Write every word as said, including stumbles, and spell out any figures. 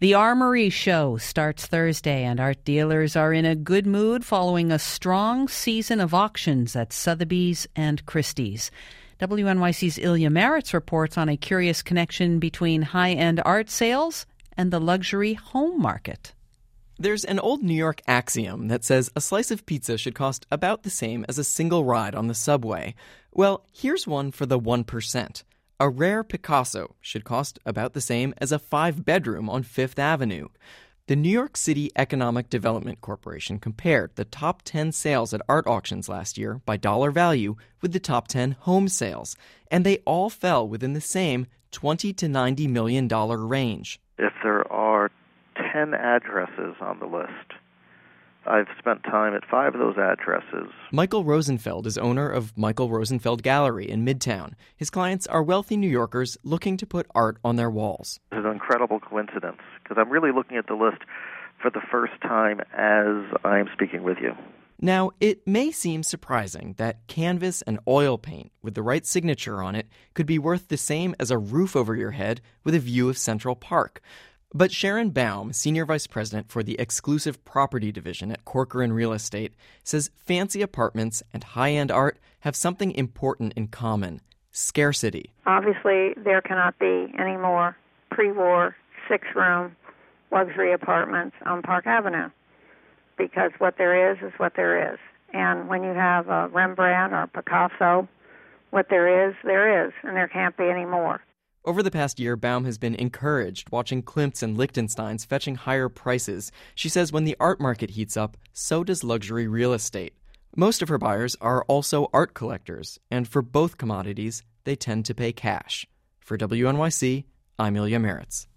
The Armory Show starts Thursday, and art dealers are in a good mood following a strong season of auctions at Sotheby's and Christie's. W N Y C's Ilya Maritz reports on a curious connection between high-end art sales and the luxury home market. There's an old New York axiom that says a slice of pizza should cost about the same as a single ride on the subway. Well, here's one for the one percent. A rare Picasso should cost about the same as a five-bedroom on Fifth Avenue. The New York City Economic Development Corporation compared the top ten sales at art auctions last year by dollar value with the top ten home sales, and they all fell within the same twenty to ninety million dollars range. If there are ten addresses on the list, I've spent time at five of those addresses. Michael Rosenfeld is owner of Michael Rosenfeld Gallery in Midtown. His clients are wealthy New Yorkers looking to put art on their walls. It's an incredible coincidence, because I'm really looking at the list for the first time as I'm speaking with you. Now, it may seem surprising that canvas and oil paint with the right signature on it could be worth the same as a roof over your head with a view of Central Park. But Sharon Baum, Senior Vice President for the Exclusive Property Division at Corcoran Real Estate, says fancy apartments and high-end art have something important in common: scarcity. Obviously, there cannot be any more pre-war, six-room luxury apartments on Park Avenue, because what there is is what there is. And when you have a Rembrandt or a Picasso, what there is, there is, and there can't be any more. Over the past year, Baum has been encouraged watching Klimt's and Lichtenstein's fetching higher prices. She says when the art market heats up, so does luxury real estate. Most of her buyers are also art collectors, and for both commodities, they tend to pay cash. For W N Y C, I'm Ilya Maritz.